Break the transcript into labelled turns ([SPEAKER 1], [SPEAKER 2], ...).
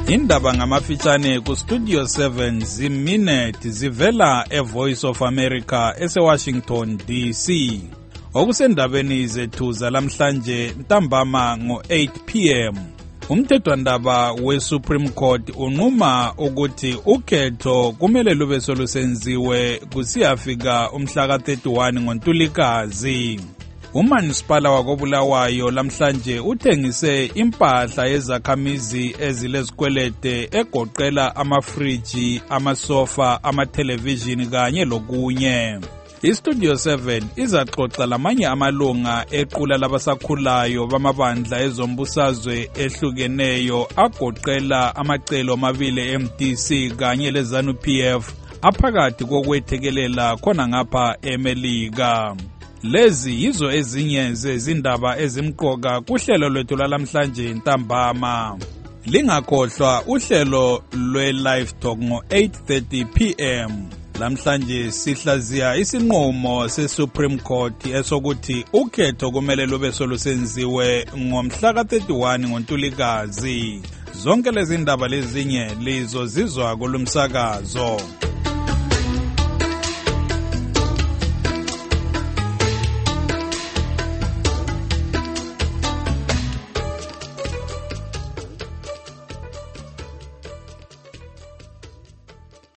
[SPEAKER 1] Indaba ngamafitshane ku Studio 7 ziminute zivela eVoice of America eseWashington DC. Okusendabeni zethu zalamhlanje ntambama ngo-8 p.m. Umthethwandaba we-Supreme Court unquma ukuthi ukhetho kumele lube solusenziwe kusiyafika umhla ka-31 ngoNtulikazi. Umanisipala wakoBulawayo lamhlanje uthengise impahla yezakhamizi ezilezikwelede egoqela amafriji, amasofa, amathelevishini kanye lokunye. IStudio 7 izaxoxa lamanye amalunga equla labasakhulayo bamabandla ezombusazwe ehlukeneyo agoqela amacelo amabili eMDC kanye leZANU-PF aphakathi kokwethekelela khona ngapha eMelika. Lezi yizo ezinye zezindaba ezimqoka kuhlelo lwethu lalamhlanje ntambama. Lingakhohlwa uhlelo lwe-Live Talk ngo-8:30 p.m. Lamhlanje sihlaziya isinqumo se-Supreme Court esokuthi ukhetho kumele lube solusenziwe ngomhla ka-31 ngoNtulikazi. Zonke lezi ndaba lezinye lizozizwa kulumsakazo.